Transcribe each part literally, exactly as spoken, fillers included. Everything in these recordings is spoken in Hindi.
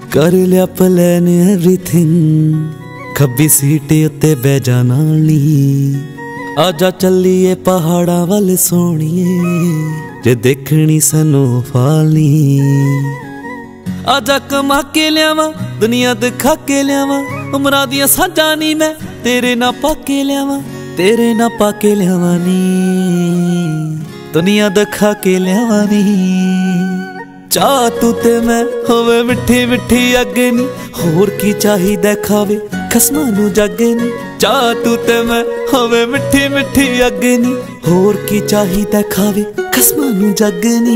कर लिया प्लान एवरीथिंग खब्बी सीट उत्ते बह जा नाल आजा चलीए पहाड़ा वाल सोहणीए जे देखनी स्नोफॉल आजा कमा के लियावा दुनिया दिखा के लियावा उमरां दियां साझां नी मैं तेरे ना पाके लियावा तेरे ना पाके लियावा नी दुनिया दिखा के लियावा नी चाह तू ते मैं होवे मिठी मिठी अगे नी होर की चाहिदा खावे खसमां नू जग नी चाह तू ते मैं होवे मिठी मिठी अगे नी होर की चाहिदा खावे खसमां नू जग नी।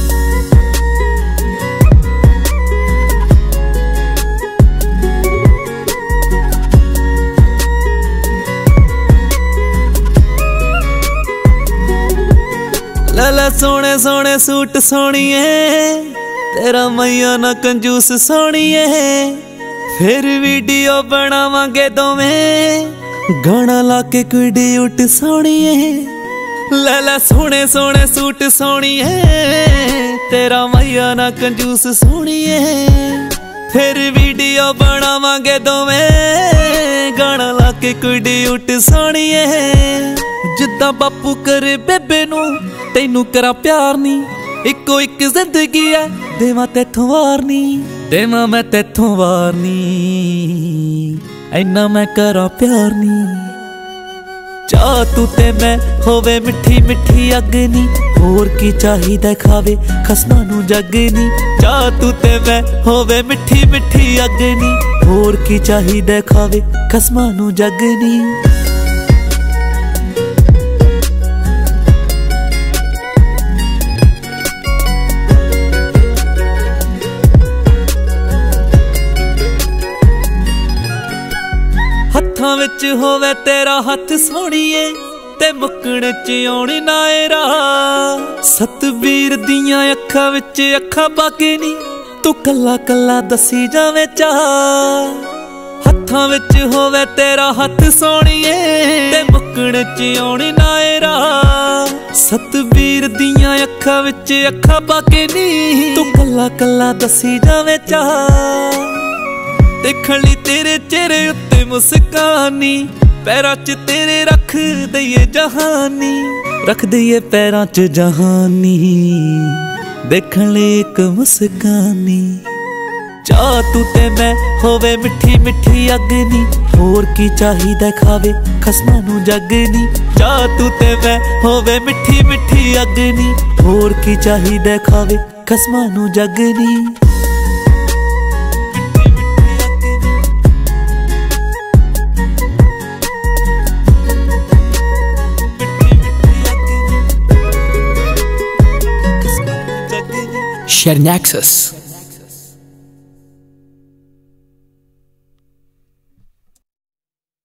लला सोने सोने सूट सोहणीए तेरा मैया ना कंजूस सोहणीए फिर वीडियो बनावांगे दोवें गाना ला के कुड़ी उठ सोहणीए लला सोने सोने सूट सोहणीए तेरा मैया ना कंजूस सोहणीए फिर वीडियो बनावांगे दोवें गाना ला के कुड़ी उठ सोहणीए जिद्दां बापू करे बेबे नू तेनू करा प्यार नी इको इक जिंदगी है देवा तेथों वार नी देवा मैं तेथों वार नी इन्ना मैं करा प्यार नी चाह तू ते मैं होवे मिठी मिठी अग नी होर की चाहिदा खावे खसमां नू जग नी चाह तू ते मैं होवे मिठी मिठी अग नी होर की चाहिदा खावे खसमां नू जग नी। हत्थां विच होवे तेरा हथ सोहणीए ते मुक्कण च आउणी ना ए राह सतबीर दियां अखां विच अखां पाके नी तू कल्ला कल्ला दसी जावे चाह हत्थां विच होवे तेरा हथ सोहणीए ते मुक्कण च आउणी ना ए राह सतबीर दियां अखां विच अखां पाके नी तू कल्ला कल्ला दसी जावे चाह देखण लई तेरे चेहरे उत्ते मुस्कानी पैरां च तेरे रख दईए जहानी रख दईए पैरां च जहानी देखण लई इक मुस्कानी चाह तू ते मैं होवे मिठी मिठी अग नी होर की चाहिदा खावे खसमां नू जग नी चाह तू ते मैं होवे मिठी मिठी अग नी होर की चाहिदा खावे खसमां नू जग नी। Share Nexus.